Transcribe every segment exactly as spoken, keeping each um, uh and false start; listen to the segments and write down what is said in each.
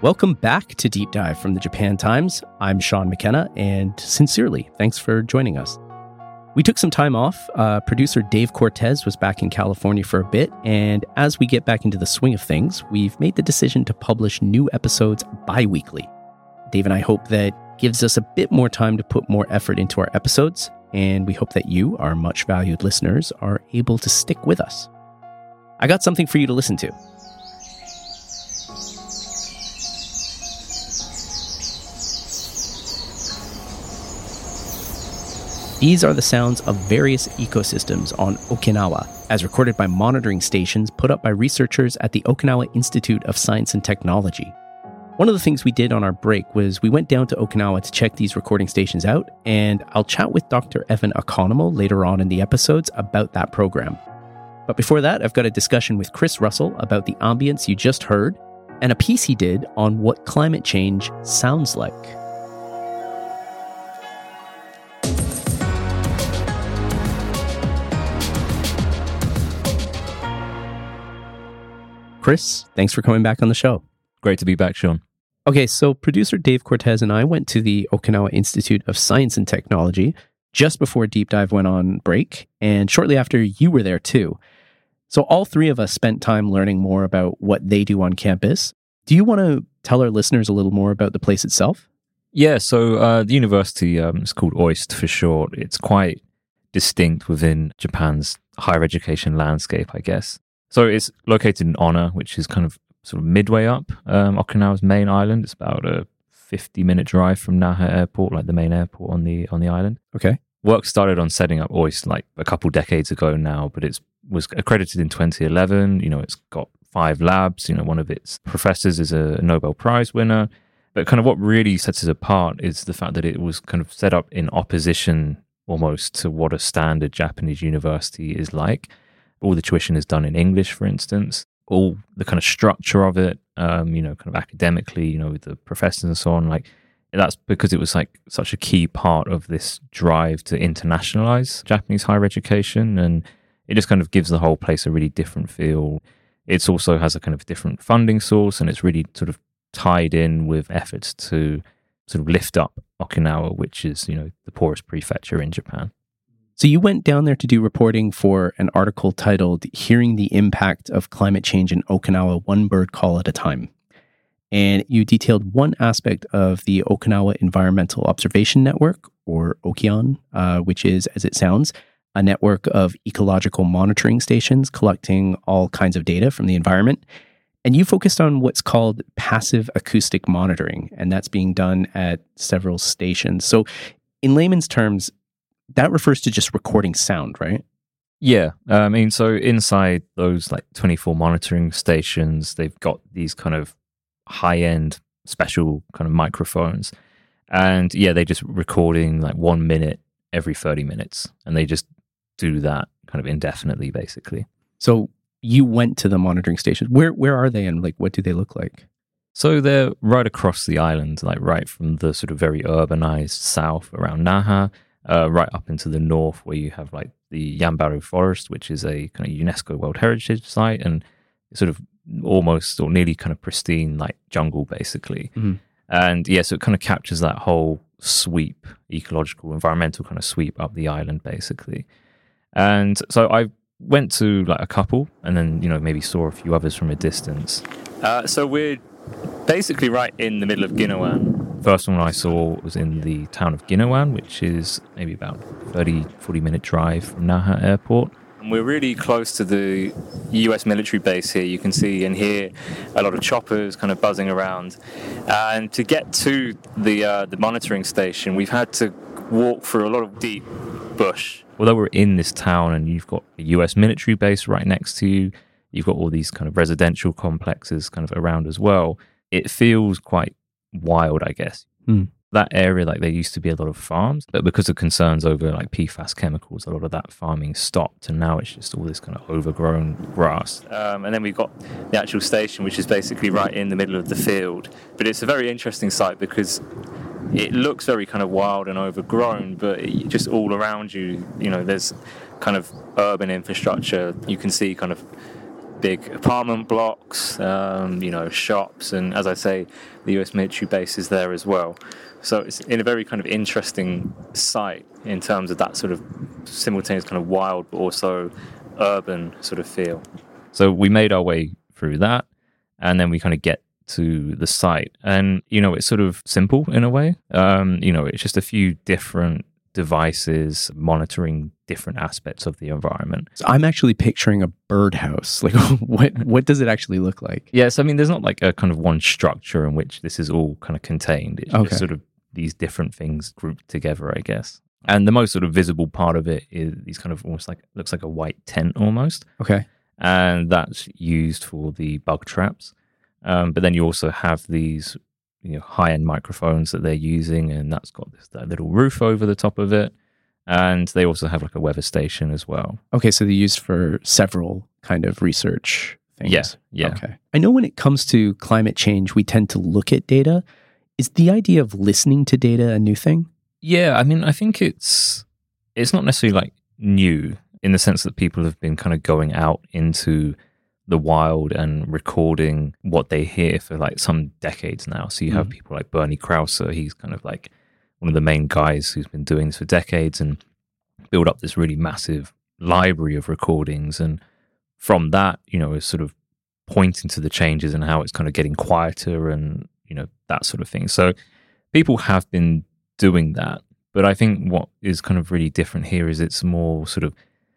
Welcome back to Deep Dive from the Japan Times. I'm Sean McKenna, and sincerely, thanks for joining us. We took some time off. Uh, producer Dave Cortez was back in California for a bit, and as we get back into the swing of things, we've made the decision to publish new episodes bi-weekly. Dave and I hope that gives us a bit more time to put more effort into our episodes, and we hope that you, our much valued listeners, are able to stick with us. I got something for you to listen to. These are the sounds of various ecosystems on Okinawa, as recorded by monitoring stations put up by researchers at the Okinawa Institute of Science and Technology. One of the things we did on our break was we went down to Okinawa to check these recording stations out, and I'll chat with Doctor Evan Economou later on in the episodes about that program. But before that, I've got a discussion with Chris Russell about the ambience you just heard, and a piece he did on what climate change sounds like. Chris, thanks for coming back on the show. Great to be back, Sean. Okay, so producer Dave Cortez and I went to the Okinawa Institute of Science and Technology just before Deep Dive went on break, and shortly after you were there too. So all three of us spent time learning more about what they do on campus. Do you want to tell our listeners a little more about the place itself? Yeah, so uh, the university um, is called OIST for short. It's quite distinct within Japan's higher education landscape, I guess. So it's located in Onna, which is kind of sort of midway up um, Okinawa's main island. It's about a fifty-minute drive from Naha Airport, like the main airport on the on the island. Okay. Work started on setting up OIST like a couple decades ago now, but it was accredited in twenty eleven. You know, it's got five labs. You know, one of its professors is a Nobel Prize winner. But kind of what really sets it apart is the fact that it was kind of set up in opposition almost to what a standard Japanese university is like. All the tuition is done in English, for instance. All the kind of structure of it, um, you know, kind of academically, you know, with the professors and so on, like that's because it was like such a key part of this drive to internationalize Japanese higher education, and it just kind of gives the whole place a really different feel. It also has a kind of different funding source, and it's really sort of tied in with efforts to sort of lift up Okinawa, which is, you know, the poorest prefecture in Japan. So you went down there to do reporting for an article titled Hearing the Impact of Climate Change in Okinawa One Bird Call at a Time. And you detailed one aspect of the Okinawa Environmental Observation Network, or OKION, uh, which is, as it sounds, a network of ecological monitoring stations collecting all kinds of data from the environment. And you focused on what's called passive acoustic monitoring, and that's being done at several stations. So in layman's terms, that refers to just recording sound, right? Yeah. Uh, I mean, so inside those like twenty-four monitoring stations, they've got these kind of high-end special kind of microphones. And yeah, they just recording like one minute every thirty minutes. And they just do that kind of indefinitely, basically. So you went to the monitoring stations. Where where are they and like what do they look like? So they're right across the island, like right from the sort of very urbanized south around Naha, Uh, right up into the north where you have like the Yambaru Forest, which is a kind of UNESCO World Heritage Site, and sort of almost or nearly kind of pristine like jungle basically. Mm-hmm. And yeah, so it kind of captures that whole sweep, ecological, environmental kind of sweep up the island basically. And so I went to like a couple and then, you know, maybe saw a few others from a distance. Uh, so we're basically right in the middle of Ginowan. First one I saw was in the town of Ginowan, which is maybe about thirty, forty minute drive from Naha Airport. And we're really close to the U S military base here. You can see and hear a lot of choppers kind of buzzing around. And to get to the uh, the monitoring station, we've had to walk through a lot of deep bush. Although we're in this town and you've got a U S military base right next to you, you've got all these kind of residential complexes kind of around as well. It feels quite wild, I guess. Mm. That area, like there used to be a lot of farms, but because of concerns over like P FAS chemicals, a lot of that farming stopped, and now it's just all this kind of overgrown grass. Um, and then we've got the actual station, which is basically right in the middle of the field. But it's a very interesting site because it looks very kind of wild and overgrown, but it, just all around you, you know, there's kind of urban infrastructure. You can see kind of big apartment blocks, um, you know, shops, and as I say, the U S military base is there as well. So it's in a very kind of interesting site in terms of that sort of simultaneous kind of wild but also urban sort of feel. So we made our way through that, and then we kind of get to the site, and you know, it's sort of simple in a way. Um, you know, it's just a few different devices monitoring different aspects of the environment. So I'm actually picturing a birdhouse. Like, what what does it actually look like? Yes, I mean, there's not like a kind of one structure in which this is all kind of contained. It's Okay. just sort of these different things grouped together, I guess. And the most sort of visible part of it is these kind of almost like, looks like a white tent almost. Okay. And that's used for the bug traps. Um, but then you also have these, you know, high-end microphones that they're using, and that's got this that little roof over the top of it. And they also have like a weather station as well. Okay, so they're used for several kind of research things. Yeah, yeah. Okay. I know when it comes to climate change, we tend to look at data. Is the idea of listening to data a new thing? Yeah, I mean, I think it's it's not necessarily like new in the sense that people have been kind of going out into the wild and recording what they hear for like some decades now. So you have Mm. people like Bernie Krauser. He's kind of like one of the main guys who's been doing this for decades and build up this really massive library of recordings. And from that, you know, is sort of pointing to the changes and how it's kind of getting quieter and, you know, that sort of thing. So people have been doing that. But I think what is kind of really different here is it's more sort of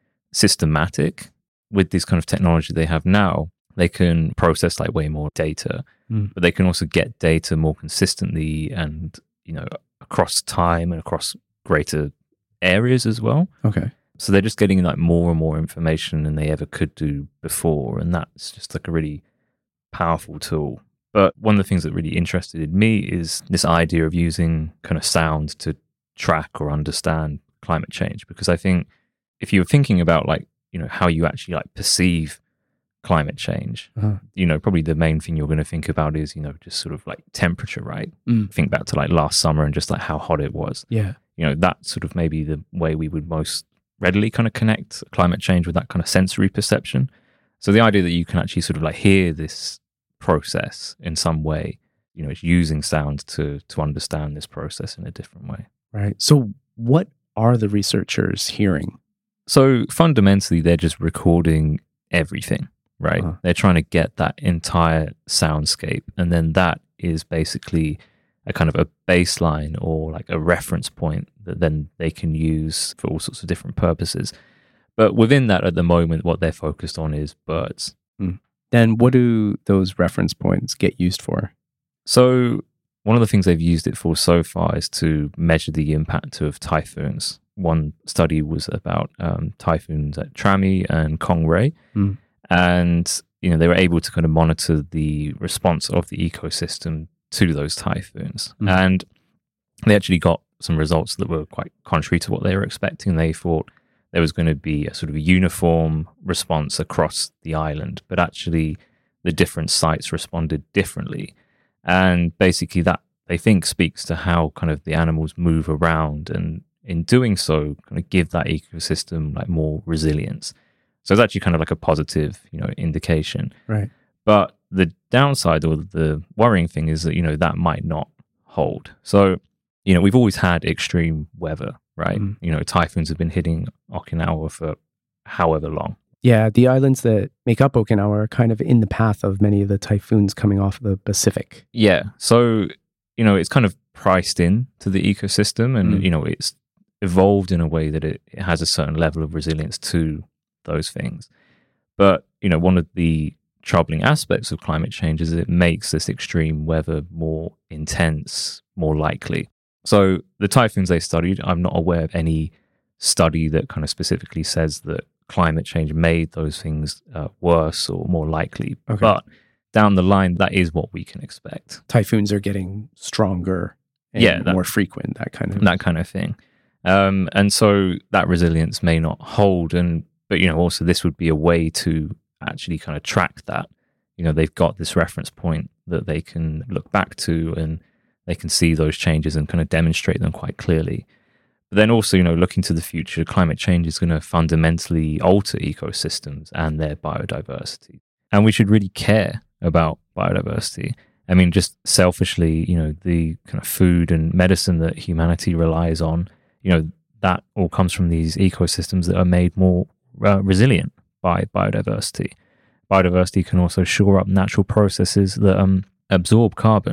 systematic. With this kind of technology they have now, they can process like way more data, Mm. but they can also get data more consistently and, you know, across time and across greater areas as well. Okay. So they're just getting like more and more information than they ever could do before. And that's just like a really powerful tool. But one of the things that really interested me is this idea of using kind of sound to track or understand climate change. Because I think if you're thinking about like, you know, how you actually like perceive climate change, Uh-huh. you know, probably the main thing you're going to think about is, you know, just sort of like temperature, right? Mm. Think back to like last summer and just like how hot it was. Yeah. You know, that sort of maybe the way we would most readily kind of connect climate change with that kind of sensory perception. So the idea that you can actually sort of like hear this process in some way, you know, it's using sound to to understand this process in a different way. Right. So what are the researchers hearing? So fundamentally, they're just recording everything, right? Uh-huh. They're trying to get that entire soundscape. And then that is basically a kind of a baseline or like a reference point that then they can use for all sorts of different purposes. But within that, at the moment, what they're focused on is birds. Then what do those reference points get used for? So one of the things they've used it for so far is to measure the impact of typhoons. One study was about um, typhoons at Trami and Kongray. Mm. And, you know, they were able to kind of monitor the response of the ecosystem to those typhoons. Mm. And they actually got some results that were quite contrary to what they were expecting. They thought there was going to be a sort of a uniform response across the island, but actually the different sites responded differently. And basically that, they think, speaks to how kind of the animals move around, and in doing so, kind of give that ecosystem like more resilience. So it's actually kind of like a positive, you know, indication. Right. But the downside or the worrying thing is that, you know, that might not hold. So, you know, we've always had extreme weather, right? Mm. You know, typhoons have been hitting Okinawa for however long. Yeah, the islands that make up Okinawa are kind of in the path of many of the typhoons coming off of the Pacific. Yeah. So, you know, it's kind of priced in to the ecosystem, and, Mm. you know, it's evolved in a way that it, it has a certain level of resilience to those things. But, you know, one of the troubling aspects of climate change is it makes this extreme weather more intense, more likely. So the typhoons they studied, I'm not aware of any study that kind of specifically says that climate change made those things uh, worse or more likely. Okay. But down the line, that is what we can expect. Typhoons are getting stronger and Yeah, that- more frequent, that kind of... That kind of thing. Um, and so that resilience may not hold. And, but, you know, also this would be a way to actually kind of track that. You know, they've got this reference point that they can look back to, and they can see those changes and kind of demonstrate them quite clearly. But then also, you know, looking to the future, climate change is going to fundamentally alter ecosystems and their biodiversity. and we should really care about biodiversity. I mean, just selfishly, you know, the kind of food and medicine that humanity relies on, you know, that all comes from these ecosystems that are made more uh, resilient by biodiversity. Biodiversity can also shore up natural processes that um, absorb carbon.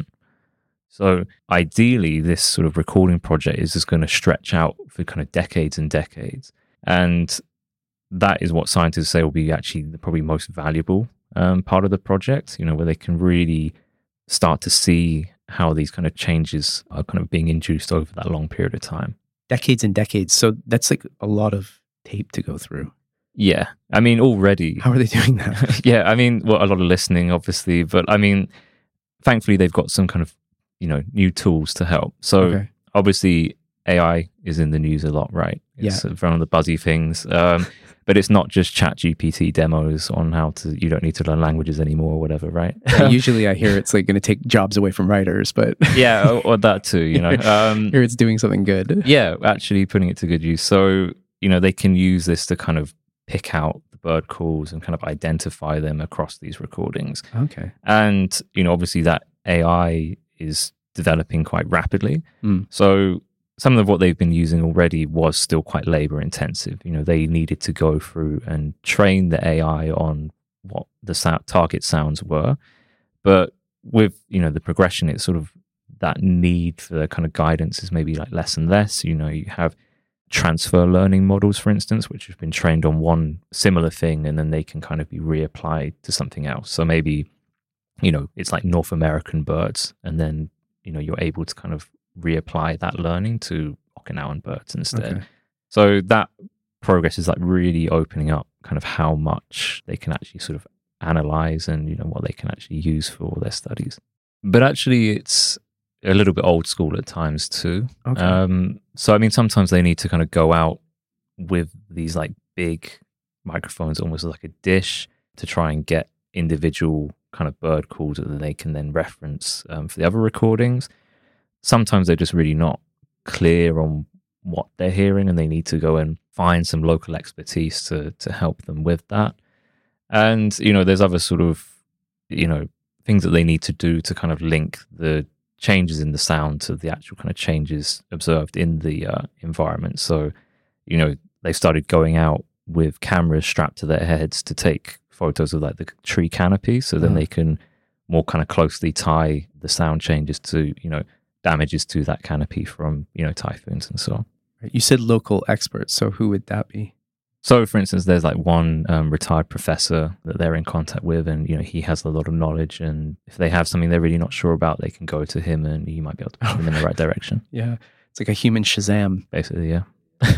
So ideally, this sort of recording project is just going to stretch out for kind of decades and decades. And that is what scientists say will be actually the probably most valuable um, part of the project, you know, where they can really start to see how these kind of changes are kind of being induced over that long period of time. Decades and decades. So that's like a lot of tape to go through. Yeah. I mean, already. How are they doing that? yeah. I mean, well, a lot of listening, obviously. But I mean, thankfully, they've got some kind of, you know, new tools to help. So okay. Obviously, A I is in the news a lot, right? It's yeah. one of the buzzy things. Um, but it's not just Chat G P T demos on how to, you don't need to learn languages anymore or whatever, right? Yeah, usually I hear it's like going to take jobs away from writers, but... yeah, or, or that too, you know. Um, here it's doing something good. Yeah, actually putting it to good use. So, you know, they can use this to kind of pick out the bird calls and kind of identify them across these recordings. Okay. And, you know, obviously that A I is developing quite rapidly. Mm. So some of what they've been using already was still quite labor intensive. You know, they needed to go through and train the A I on what the sound, target sounds were. But with, you know, the progression, it's sort of that need for kind of guidance is maybe like less and less. You know, you have transfer learning models, for instance, which have been trained on one similar thing and then they can kind of be reapplied to something else. So maybe, you know, it's like North American birds and then, you know, you're able to kind of reapply that learning to Okinawan birds instead. Okay. So that progress is like really opening up kind of how much they can actually sort of analyze and, you know, what they can actually use for their studies. But actually it's a little bit old school at times too. Okay. Um, so, I mean, sometimes they need to kind of go out with these like big microphones, almost like a dish, to try and get individual kind of bird calls that they can then reference um, for the other recordings. Sometimes they're just really not clear on what they're hearing and they need to go and find some local expertise to to help them with that. And, you know, there's other sort of, you know, things that they need to do to kind of link the changes in the sound to the actual kind of changes observed in the uh, environment. So, you know, they started going out with cameras strapped to their heads to take photos of like the tree canopy. So then mm. they can more kind of closely tie the sound changes to, you know, damages to that canopy from, you know, typhoons and so on. You said local experts. So who would that be? So, for instance, there's like one um, retired professor that they're in contact with, and, you know, he has a lot of knowledge. And if they have something they're really not sure about, they can go to him and he might be able to point them in the right direction. Yeah. It's like a human Shazam. Basically, yeah.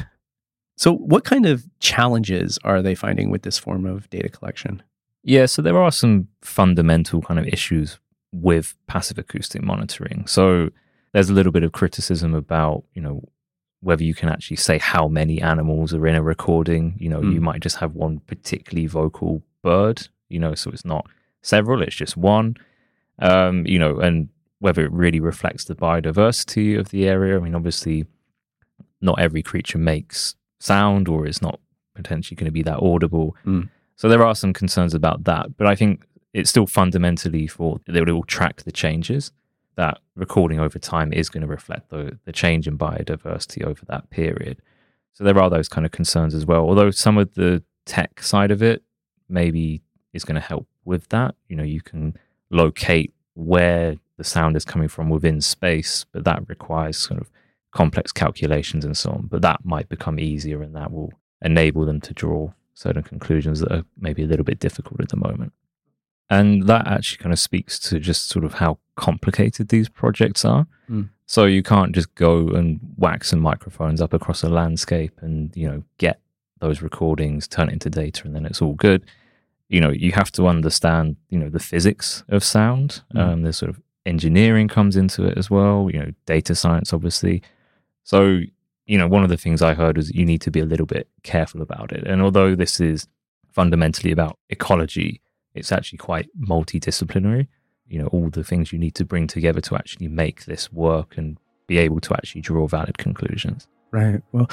So what kind of challenges are they finding with this form of data collection? Yeah, so there are some fundamental kind of issues with passive acoustic monitoring. So there's a little bit of criticism about, you know, whether you can actually say how many animals are in a recording. You know, mm. you might just have one particularly vocal bird, you know, so it's not several, it's just one, um, you know, and whether it really reflects the biodiversity of the area. I mean, obviously, not every creature makes sound or is not potentially going to be that audible. Mm. So there are some concerns about that, but I think it's still fundamentally for, they will track the changes. That recording over time is going to reflect the, the change in biodiversity over that period. So there are those kind of concerns as well, although some of the tech side of it maybe is going to help with that. You know, you can locate where the sound is coming from within space, but that requires sort of complex calculations and so on. But that might become easier and that will enable them to draw certain conclusions that are maybe a little bit difficult at the moment. And that actually kind of speaks to just sort of how complicated these projects are. Mm. So you can't just go and whack some microphones up across a landscape and, you know, get those recordings, turn it into data, and then it's all good. You know, you have to understand, you know, the physics of sound. Mm. Um, there's sort of engineering comes into it as well, you know, data science, obviously. So, you know, one of the things I heard is you need to be a little bit careful about it. And although this is fundamentally about ecology, it's actually quite multidisciplinary. You know, all the things you need to bring together to actually make this work and be able to actually draw valid conclusions. Right. Well,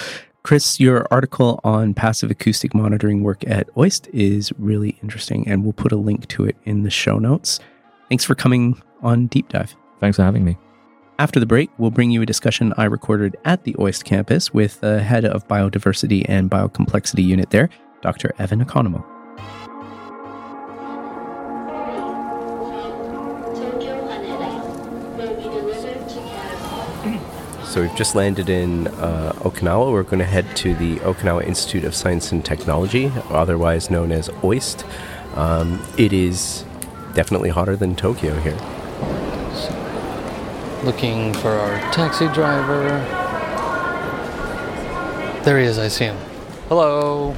Chris, your article on passive acoustic monitoring work at OIST is really interesting, and we'll put a link to it in the show notes. Thanks for coming on Deep Dive. Thanks for having me. After the break, we'll bring you a discussion I recorded at the OIST campus with the head of biodiversity and biocomplexity unit there, Doctor Evan Economou. So we've just landed in uh, Okinawa. We're going to head to the Okinawa Institute of Science and Technology, otherwise known as OIST. Um, it is definitely hotter than Tokyo here. Looking for our taxi driver. There he is, I see him. Hello.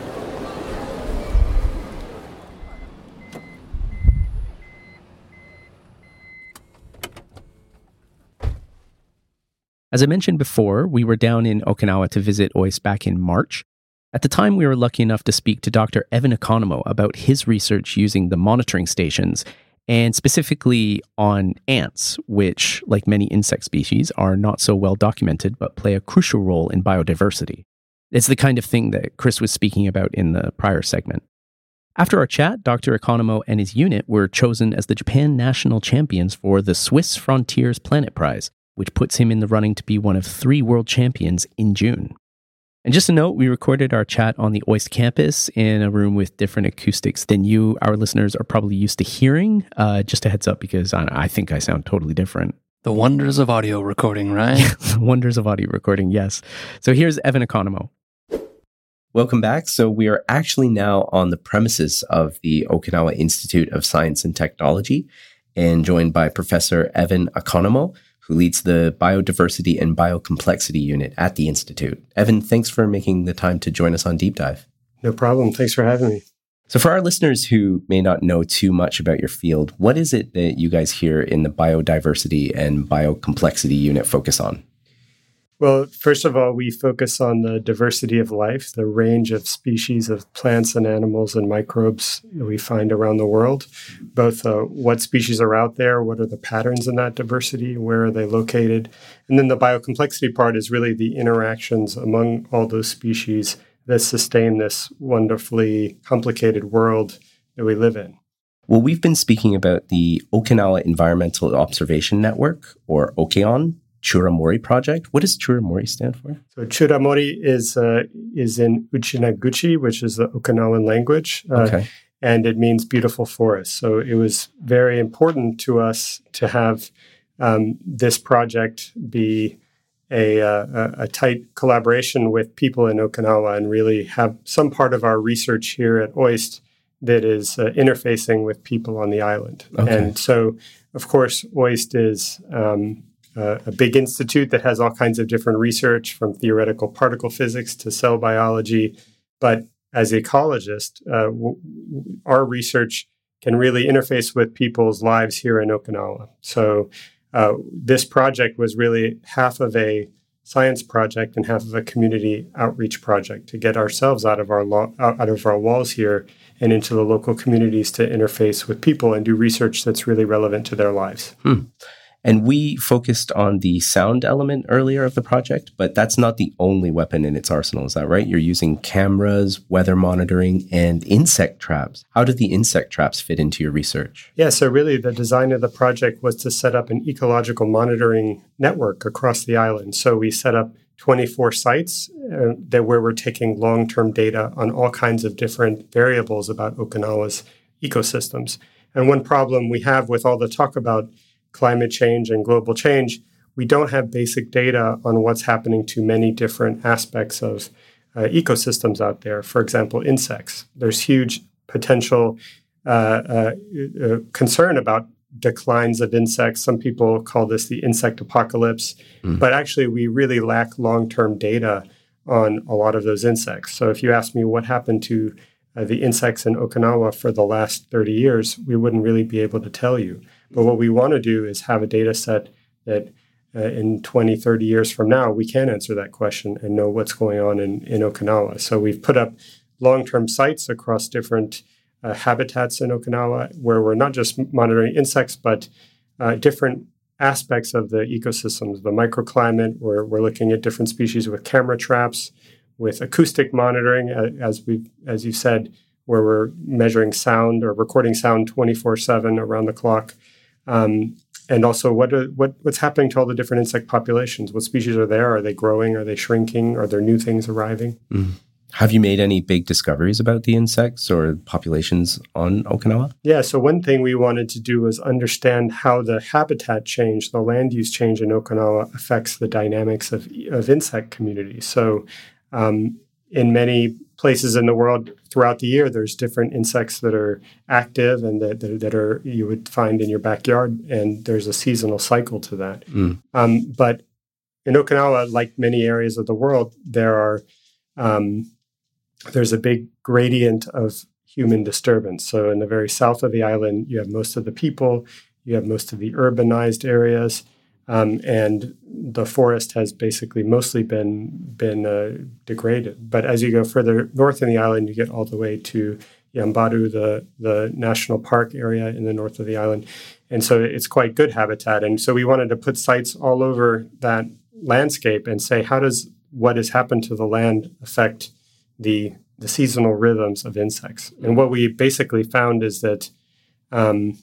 As I mentioned before, we were down in Okinawa to visit OIST back in March. At the time, we were lucky enough to speak to Doctor Evan Economou about his research using the monitoring stations, and specifically on ants, which, like many insect species, are not so well documented but play a crucial role in biodiversity. It's the kind of thing that Chris was speaking about in the prior segment. After our chat, Doctor Economou and his unit were chosen as the Japan national champions for the Swiss Frontiers Planet Prize, which puts him in the running to be one of three world champions in June. And just a note, we recorded our chat on the OIST campus in a room with different acoustics than you, our listeners, are probably used to hearing. Uh, just a heads up, because I, I think I sound totally different. The wonders of audio recording, right? The wonders of audio recording, yes. So here's Evan Economou. Welcome back. So we are actually now on the premises of the Okinawa Institute of Science and Technology, and joined by Professor Evan Economou, who leads the Biodiversity and Biocomplexity Unit at the Institute. Evan, thanks for making the time to join us on Deep Dive. No problem. Thanks for having me. So for our listeners who may not know too much about your field, what is it that you guys here in the Biodiversity and Biocomplexity Unit focus on? Well, first of all, we focus on the diversity of life, the range of species of plants and animals and microbes that we find around the world, both uh, what species are out there, what are the patterns in that diversity, where are they located, and then the biocomplexity part is really the interactions among all those species that sustain this wonderfully complicated world that we live in. Well, we've been speaking about the Okinawa Environmental Observation Network, or OKEON, Churamori project. What does Churamori stand for? So Churamori is uh, is in Uchinaguchi, which is the Okinawan language, uh, okay. and it means beautiful forest. So it was very important to us to have um, this project be a, uh, a tight collaboration with people in Okinawa and really have some part of our research here at OIST that is uh, interfacing with people on the island. Okay. And so, of course, OIST is um, Uh, a big institute that has all kinds of different research, from theoretical particle physics to cell biology. But as ecologists, uh, w- our research can really interface with people's lives here in Okinawa. So uh, this project was really half of a science project and half of a community outreach project to get ourselves out of our lo- out of our walls here and into the local communities to interface with people and do research that's really relevant to their lives. Hmm. And we focused on the sound element earlier of the project, but that's not the only weapon in its arsenal. Is that right? You're using cameras, weather monitoring, and insect traps. How did the insect traps fit into your research? Yeah, so really the design of the project was to set up an ecological monitoring network across the island. So we set up twenty-four sites uh, that where we're taking long-term data on all kinds of different variables about Okinawa's ecosystems. And one problem we have with all the talk about climate change and global change, we don't have basic data on what's happening to many different aspects of uh, ecosystems out there. For example, insects. There's huge potential uh, uh, uh, concern about declines of insects. Some people call this the insect apocalypse, mm. but actually we really lack long-term data on a lot of those insects. So if you ask me what happened to uh, the insects in Okinawa for the last thirty years, we wouldn't really be able to tell you. But what we want to do is have a data set that uh, in twenty, thirty years from now, we can answer that question and know what's going on in, in Okinawa. So we've put up long-term sites across different uh, habitats in Okinawa where we're not just monitoring insects, but uh, different aspects of the ecosystems, the microclimate. We're, we're looking at different species with camera traps, with acoustic monitoring, as we as you said, where we're measuring sound or recording sound twenty-four seven around the clock. Um, and also, what, are, what what's happening to all the different insect populations? What species are there? Are they growing? Are they shrinking? Are there new things arriving? Mm. Have you made any big discoveries about the insects or populations on Okinawa? Yeah, so one thing we wanted to do was understand how the habitat change, the land use change in Okinawa affects the dynamics of, of insect communities. So um, in many places in the world throughout the year, there's different insects that are active and that, that, that are you would find in your backyard, and there's a seasonal cycle to that. Mm. Um, but in Okinawa, like many areas of the world, there are um, there's a big gradient of human disturbance. So in the very south of the island, you have most of the people, you have most of the urbanized areas, um, and the forest has basically mostly been been uh, degraded. But as you go further north in the island, you get all the way to Yambaru, the, the national park area in the north of the island. And so it's quite good habitat. And so we wanted to put sites all over that landscape and say, how does what has happened to the land affect the the seasonal rhythms of insects? And what we basically found is that um,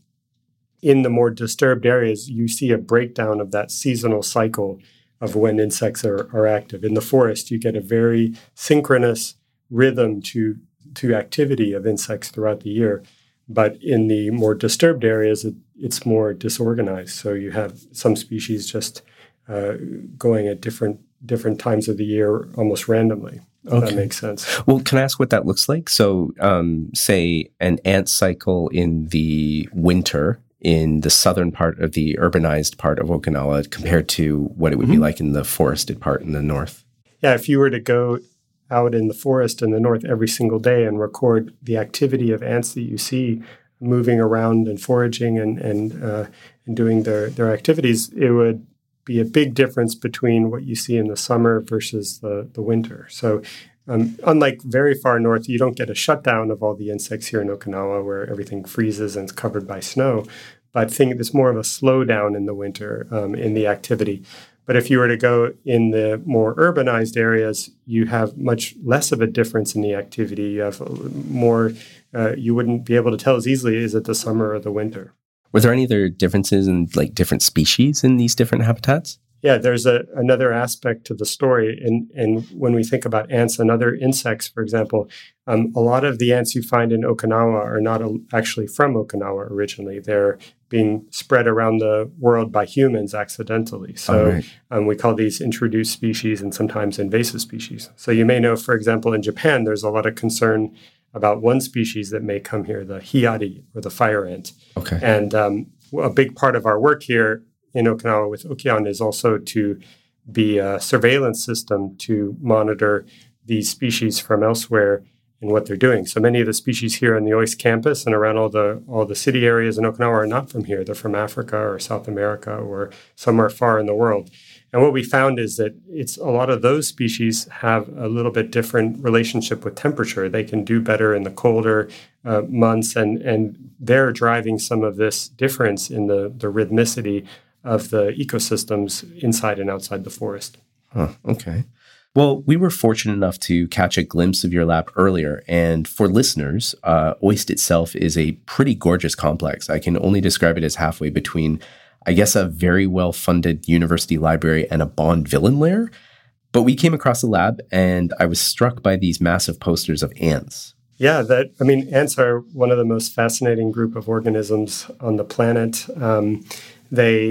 in the more disturbed areas, you see a breakdown of that seasonal cycle of when insects are, are active. In the forest, you get a very synchronous rhythm to, to activity of insects throughout the year. But in the more disturbed areas, it, it's more disorganized. So you have some species just uh, going at different different times of the year almost randomly. If okay. That makes sense. Well, can I ask what that looks like? So, um, say an ant cycle in the winter in the southern part of the urbanized part of Okinawa compared to what it would mm-hmm. be like in the forested part in the north. Yeah, if you were to go out in the forest in the north every single day and record the activity of ants that you see moving around and foraging and and uh, and doing their their activities, it would be a big difference between what you see in the summer versus the, the winter. So um, unlike very far north, you don't get a shutdown of all the insects here in Okinawa where everything freezes and is covered by snow. But I think it's more of a slowdown in the winter um, in the activity. But if you were to go in the more urbanized areas, you have much less of a difference in the activity. You have more, uh, you wouldn't be able to tell as easily, is it the summer or the winter? Were there any other differences in like different species in these different habitats? Yeah, there's a, another aspect to the story. And, and when we think about ants and other insects, for example, um, a lot of the ants you find in Okinawa are not a, actually from Okinawa originally. They're being spread around the world by humans accidentally. So oh, right. um, we call these introduced species and sometimes invasive species. So you may know, for example, in Japan, there's a lot of concern about one species that may come here, the hiyari, or the fire ant. Okay. And um, a big part of our work here in Okinawa with Okion is also to be a surveillance system to monitor these species from elsewhere and what they're doing. So many of the species here on the O I S campus and around all the all the city areas in Okinawa are not from here. They're from Africa or South America or somewhere far in the world. And what we found is that it's a lot of those species have a little bit different relationship with temperature. They can do better in the colder uh, months, and, and they're driving some of this difference in the, the rhythmicity of the ecosystems inside and outside the forest. Huh, okay. Well, we were fortunate enough to catch a glimpse of your lab earlier. And for listeners, uh, O I S T itself is a pretty gorgeous complex. I can only describe it as halfway between, I guess, a very well-funded university library and a Bond villain lair. But we came across the lab, and I was struck by these massive posters of ants. Yeah, that I mean, ants are one of the most fascinating group of organisms on the planet. Um, they,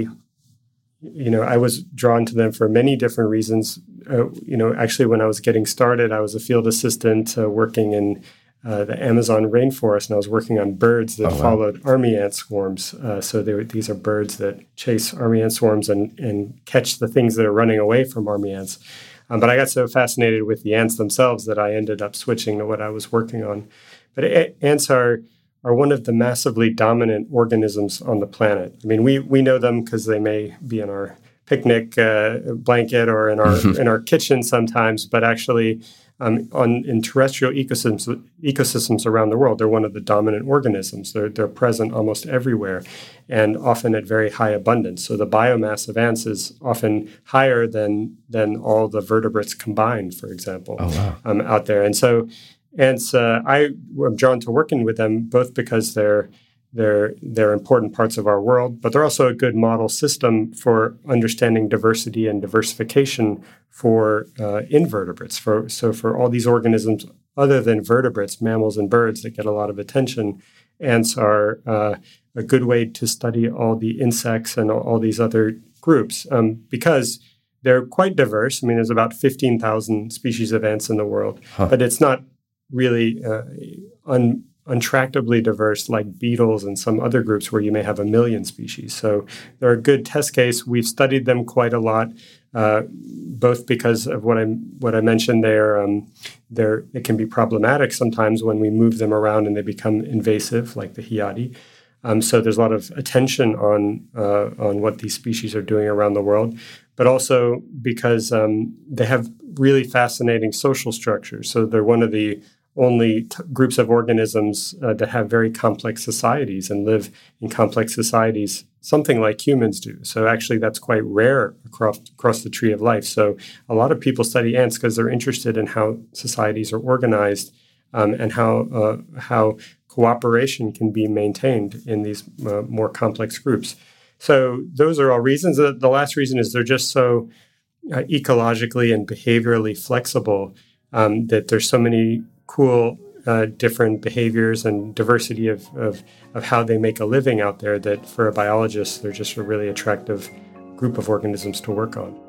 you know, I was drawn to them for many different reasons. Uh, you know, actually, when I was getting started, I was a field assistant uh, working in Uh, the Amazon rainforest, and I was working on birds that oh, wow. followed army ant swarms. Uh, so they were, these are birds that chase army ant swarms and, and catch the things that are running away from army ants. Um, but I got so fascinated with the ants themselves that I ended up switching to what I was working on. But a- ants are are one of the massively dominant organisms on the planet. I mean, we we know them because they may be in our picnic uh, blanket or in our in our kitchen sometimes, but actually um, on in terrestrial ecosystems ecosystems around the world. They're one of the dominant organisms. They're they're present almost everywhere, and often at very high abundance. So the biomass of ants is often higher than than all the vertebrates combined, for example, Oh, wow. um, out there. And so ants, uh, I am drawn to working with them both because they're They're they're important parts of our world, but they're also a good model system for understanding diversity and diversification for uh, invertebrates. For so for all these organisms other than vertebrates, mammals and birds that get a lot of attention, ants are uh, a good way to study all the insects and all, all these other groups um, because they're quite diverse. I mean, there's about fifteen thousand species of ants in the world, huh. but it's not really uh, un. untractably diverse like beetles and some other groups where you may have a million species. So they're a good test case. We've studied them quite a lot, uh, both because of what I what I mentioned. They're um, they're it can be problematic sometimes when we move them around and they become invasive, like the Hyade. Um, so there's a lot of attention on uh, on what these species are doing around the world, but also because um, they have really fascinating social structures. So they're one of the only t- groups of organisms uh, that have very complex societies and live in complex societies, something like humans do. So actually that's quite rare across, across the tree of life. So a lot of people study ants because they're interested in how societies are organized um, and how uh, how cooperation can be maintained in these uh, more complex groups. So those are all reasons. The, the last reason is they're just so uh, ecologically and behaviorally flexible um, that there's so many cool uh, different behaviors and diversity of, of, of how they make a living out there that for a biologist, they're just a really attractive group of organisms to work on.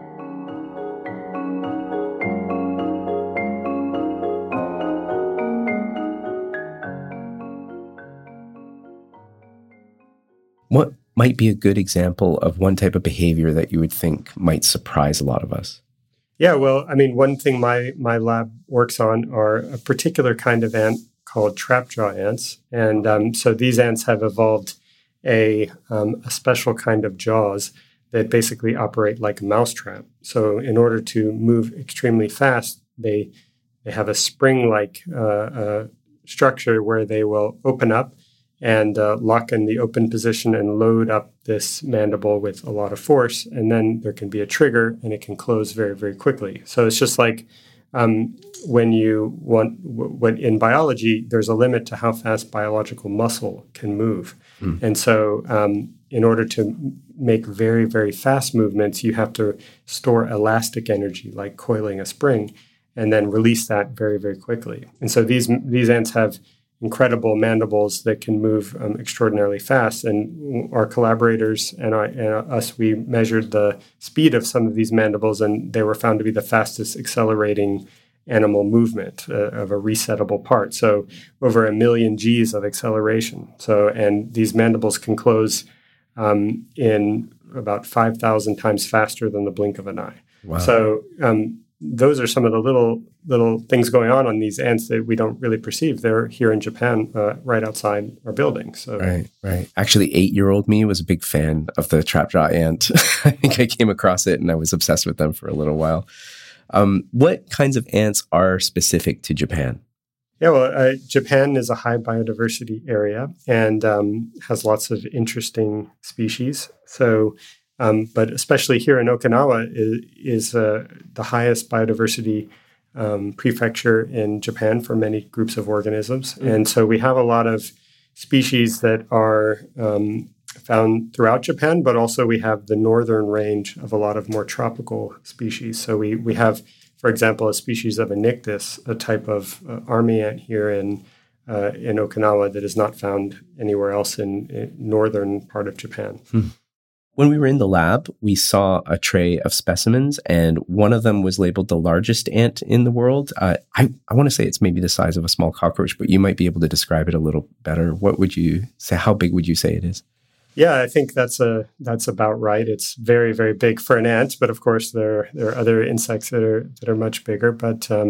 What might be a good example of one type of behavior that you would think might surprise a lot of us? Yeah, well, I mean, one thing my, my lab works on are a particular kind of ant called trapjaw ants. And um, so these ants have evolved a, um, a special kind of jaws that basically operate like a mousetrap. So in order to move extremely fast, they, they have a spring-like uh, uh, structure where they will open up and uh, lock in the open position and load up this mandible with a lot of force. And then there can be a trigger and it can close very, very quickly. So it's just like um, when you want, w- when in biology, there's a limit to how fast biological muscle can move. Mm. And so um, in order to make very, very fast movements, you have to store elastic energy, like coiling a spring, and then release that very, very quickly. And so these these ants have incredible mandibles that can move um, extraordinarily fast. And our collaborators and, I, and us, we measured the speed of some of these mandibles, and they were found to be the fastest accelerating animal movement uh, of a resettable part. So over a million G's of acceleration. So, and these mandibles can close um, in about five thousand times faster than the blink of an eye. Wow. So um, those are some of the little little things going on on these ants that we don't really perceive. They're here in Japan, uh, right outside our building. So right, right. Actually, eight-year-old me was a big fan of the trapjaw ant. I think I came across it and I was obsessed with them for a little while. Um, what kinds of ants are specific to Japan? Yeah, well, uh, Japan is a high biodiversity area and um, has lots of interesting species. So, um, but especially here in Okinawa is, is uh, the highest biodiversity um, prefecture in Japan for many groups of organisms. Mm-hmm. And so we have a lot of species that are um, found throughout Japan, but also we have the northern range of a lot of more tropical species. So we, we have, for example, a species of Anictus, a type of uh, army ant here in uh, in Okinawa that is not found anywhere else in, in northern part of Japan. Hmm. When we were in the lab, we saw a tray of specimens, and one of them was labeled the largest ant in the world. Uh, I, I want to say it's maybe the size of a small cockroach, but you might be able to describe it a little better. What would you say? How big would you say it is? Yeah, I think that's a that's about right. It's very, very big for an ant, but of course there there are other insects that are that are much bigger. But um,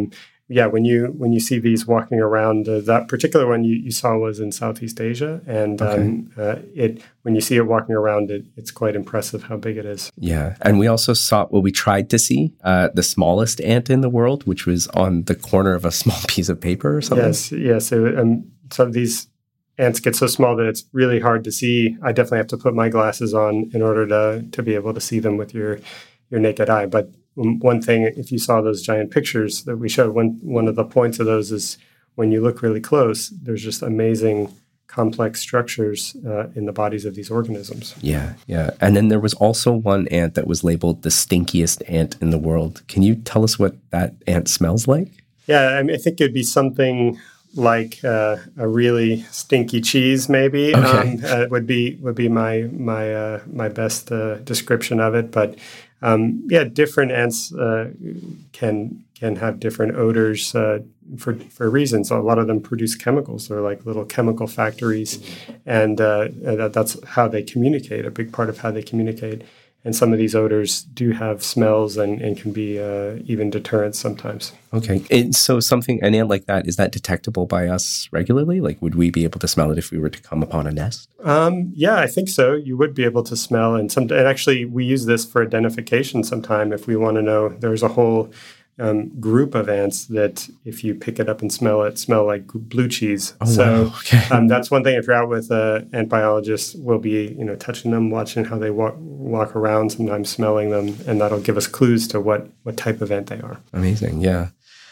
yeah, when you when you see these walking around, uh, that particular one you, you saw was in Southeast Asia, and Okay. um, uh, it when you see it walking around, it, it's quite impressive how big it is. Yeah. And we also saw, well, we tried to see uh, the smallest ant in the world, which was on the corner of a small piece of paper or something. Yes, yes. So, um, some of these ants get so small that it's really hard to see. I definitely have to put my glasses on in order to to be able to see them with your your naked eye. But one thing, if you saw those giant pictures that we showed, one one of the points of those is when you look really close, there's just amazing complex structures uh, in the bodies of these organisms. Yeah, yeah. And then there was also one ant that was labeled the stinkiest ant in the world. Can you tell us what that ant smells like? Yeah, I mean, I think it'd be something like uh, a really stinky cheese, maybe. Okay. Um, uh, would be would be my my uh, my best uh, description of it. But um, yeah, different ants uh, can can have different odors uh, for for reasons. A lot of them produce chemicals. They're like little chemical factories, and uh, that, that's how they communicate. A big part of how they communicate. And some of these odors do have smells and, and can be uh, even deterrents sometimes. Okay. And so something, an ant like that, is that detectable by us regularly? Like, would we be able to smell it if we were to come upon a nest? Um, yeah, I think so. You would be able to smell. And, some, and actually, we use this for identification sometime if we want to know. There's a whole um, group of ants that if you pick it up and smell it, smell like blue cheese. Oh, so wow. Okay. um, that's one thing. If you're out with an ant biologist, we'll be you know touching them, watching how they walk, walk around, sometimes smelling them, and that'll give us clues to what, what type of ant they are. Amazing. Yeah.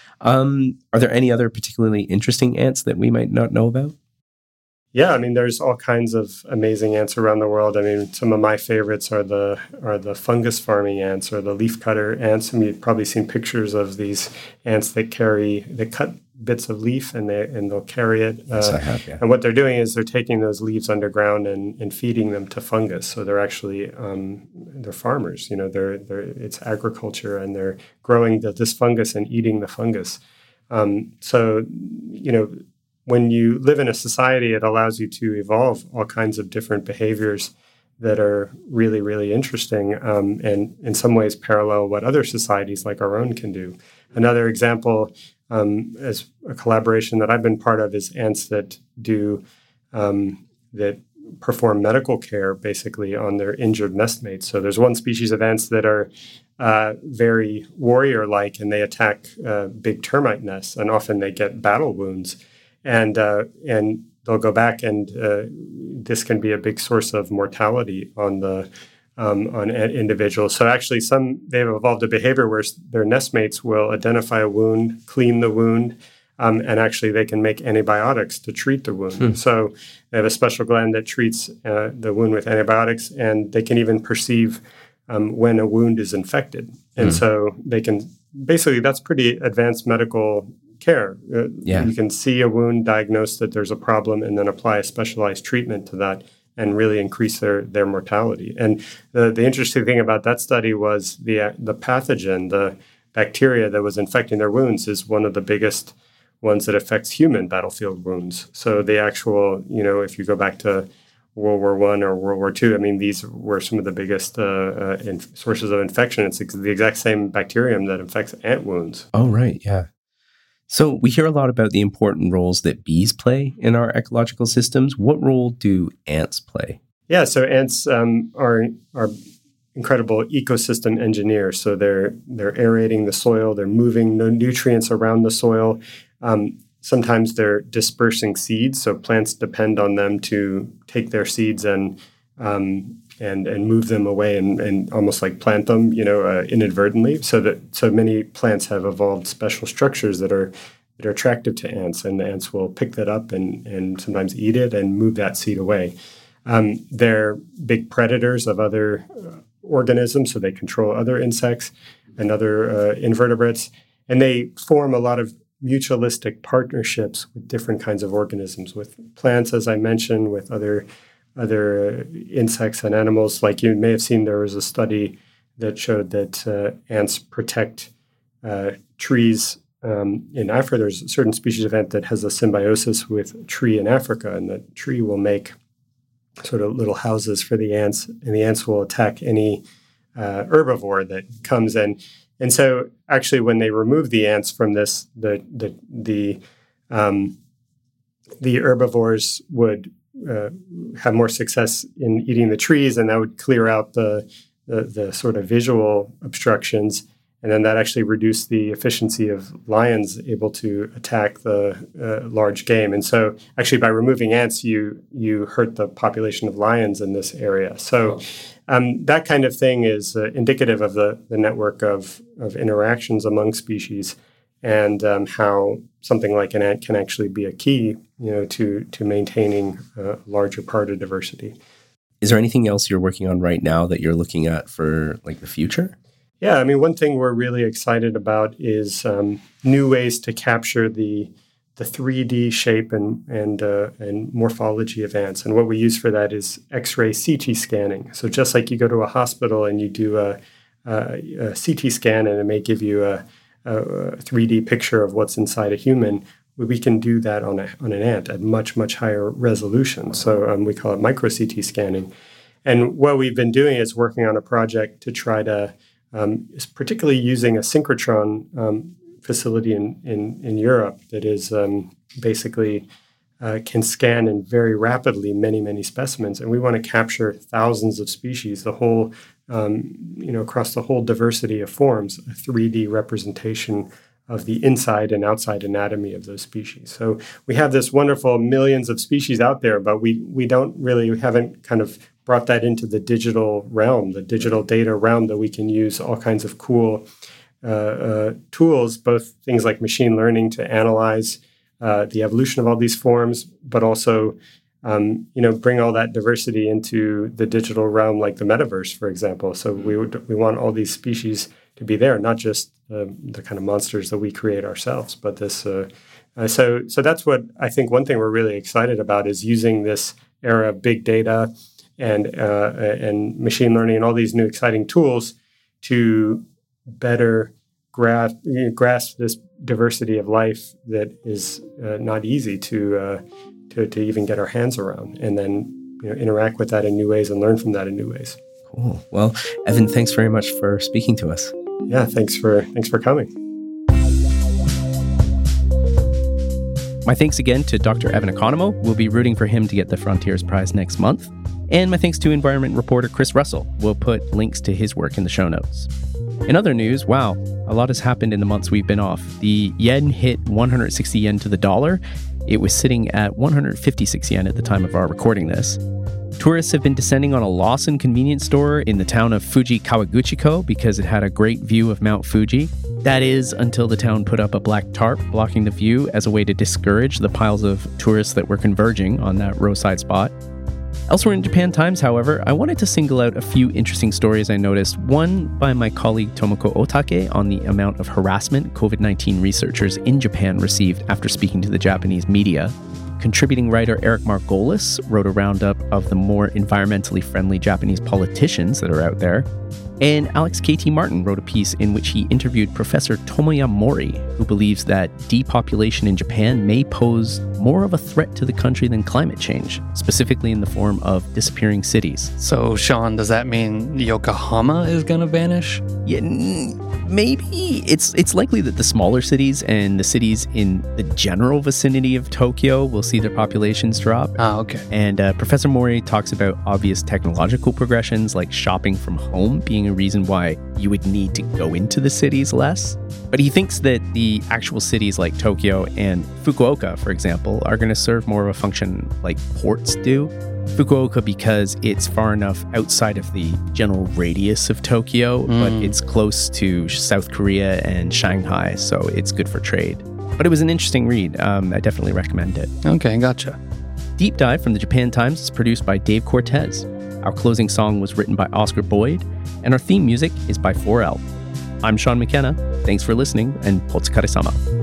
Um, are there any other particularly interesting ants that we might not know about? Yeah, I mean, there's all kinds of amazing ants around the world. I mean, some of my favorites are the are the fungus farming ants or the leafcutter ants. I mean, you've probably seen pictures of these ants that carry, they cut bits of leaf and they and they'll carry it. Yes, Uh, I have, yeah. and what they're doing is they're taking those leaves underground and, and feeding them to fungus. So they're actually um, they're farmers. You know, they're they're it's agriculture and they're growing the, this fungus and eating the fungus. Um, so you know. When you live in a society, it allows you to evolve all kinds of different behaviors that are really, really interesting um, and in some ways parallel what other societies like our own can do. Another example, um, as a collaboration that I've been part of, is ants that do um, that perform medical care basically on their injured nestmates. So there's one species of ants that are uh, very warrior-like, and they attack uh, big termite nests, and often they get battle wounds. And uh, and they'll go back, and uh, this can be a big source of mortality on the um, on individuals. So actually, some they've evolved a behavior where their nestmates will identify a wound, clean the wound, um, and actually they can make antibiotics to treat the wound. Hmm. So they have a special gland that treats uh, the wound with antibiotics, and they can even perceive um, when a wound is infected. And hmm. so they can basically that's pretty advanced medical care. Uh, yeah. You can see a wound, diagnose that there's a problem, and then apply a specialized treatment to that and really increase their, their mortality. And the, the interesting thing about that study was the uh, the pathogen, the bacteria that was infecting their wounds is one of the biggest ones that affects human battlefield wounds. So the actual, you know, if you go back to World War One or World War Two, I mean, these were some of the biggest uh, uh, in sources of infection. It's the exact same bacterium that infects ant wounds. Oh, right. Yeah. So we hear a lot about the important roles that bees play in our ecological systems. What role do ants play? Yeah, so ants um, are are incredible ecosystem engineers. So they're they're aerating the soil, they're moving the nutrients around the soil. Um, sometimes they're dispersing seeds, so plants depend on them to take their seeds and um, and and move them away and, and almost like plant them, you know, uh, inadvertently. So that so many plants have evolved special structures that are that are attractive to ants, and the ants will pick that up and and sometimes eat it and move that seed away. Um, they're big predators of other uh, organisms, so they control other insects and other uh, invertebrates, and they form a lot of mutualistic partnerships with different kinds of organisms, with plants, as I mentioned, with other other uh, insects and animals. Like you may have seen, there was a study that showed that uh, ants protect uh, trees um, in Africa. There's a certain species of ant that has a symbiosis with a tree in Africa, and the tree will make sort of little houses for the ants, and the ants will attack any uh, herbivore that comes in. And so actually when they removed the ants from this, the the the um, the herbivores would uh, have more success in eating the trees, and that would clear out the, the the sort of visual obstructions. And then that actually reduced the efficiency of lions able to attack the uh, large game. And so actually by removing ants, you you hurt the population of lions in this area. So um, that kind of thing is uh, indicative of the, the network of, of interactions among species, and um, how something like an ant can actually be a key, you know, to, to maintaining a larger part of diversity. Is there anything else you're working on right now that you're looking at for like the future? Yeah, I mean, one thing we're really excited about is um, new ways to capture the the three D shape and and uh, and morphology of ants. And what we use for that is X-ray C T scanning. So just like you go to a hospital and you do a, a, a C T scan, and it may give you a, a three D picture of what's inside a human, we can do that on a on an ant at much much higher resolution. So um, we call it micro C T scanning. And what we've been doing is working on a project to try to Um, is particularly using a synchrotron um, facility in, in, in Europe that is um, basically uh, can scan in very rapidly many, many specimens. And we want to capture thousands of species, the whole, um, you know, across the whole diversity of forms, a three D representation of the inside and outside anatomy of those species. So we have this wonderful millions of species out there, but we we don't really, we haven't kind of brought that into the digital realm, the digital data realm, that we can use all kinds of cool uh, uh, tools, both things like machine learning to analyze uh, the evolution of all these forms, but also, um, you know, bring all that diversity into the digital realm, like the metaverse, for example. So we would, we want all these species to be there, not just uh, the kind of monsters that we create ourselves, but this. Uh, uh, so, so that's what I think. One thing we're really excited about is using this era of big data and uh, and machine learning and all these new exciting tools to better grasp, you know, grasp this diversity of life that is uh, not easy to, uh, to to even get our hands around, and then, you know, interact with that in new ways and learn from that in new ways. Cool. Well, Evan, thanks very much for speaking to us. Yeah, thanks for thanks for coming. My thanks again to Doctor Evan Economou. We'll be rooting for him to get the Frontiers Prize next month. And my thanks to environment reporter Chris Russell. We'll put links to his work in the show notes. In other news, wow, a lot has happened in the months we've been off. The yen hit one hundred sixty yen to the dollar. It was sitting at one hundred fifty-six yen at the time of our recording this. Tourists have been descending on a Lawson convenience store in the town of Fuji Kawaguchiko because it had a great view of Mount Fuji. That is, until the town put up a black tarp blocking the view as a way to discourage the piles of tourists that were converging on that roadside spot. Elsewhere in Japan Times, however, I wanted to single out a few interesting stories I noticed. One by my colleague Tomoko Otake on the amount of harassment COVID nineteen researchers in Japan received after speaking to the Japanese media. Contributing writer Eric Margolis wrote a roundup of the more environmentally friendly Japanese politicians that are out there. And Alex K T Martin wrote a piece in which he interviewed Professor Tomoya Mori, who believes that depopulation in Japan may pose more of a threat to the country than climate change, specifically in the form of disappearing cities. So, Sean, does that mean Yokohama is going to vanish? Yeah, maybe. It's it's likely that the smaller cities and the cities in the general vicinity of Tokyo will see their populations drop. Ah, okay. And uh, Professor Mori talks about obvious technological progressions like shopping from home being a reason why you would need to go into the cities less. But he thinks that the actual cities like Tokyo and Fukuoka, for example, are going to serve more of a function like ports do. Fukuoka because it's far enough outside of the general radius of Tokyo, mm. but it's close to South Korea and Shanghai, so it's good for trade. But it was an interesting read. Um, I definitely recommend it. Okay, gotcha. Deep Dive from the Japan Times is produced by Dave Cortez. Our closing song was written by Oscar Boyd, and our theme music is by four L. I'm Sean McKenna. Thanks for listening, and Potsukare-sama.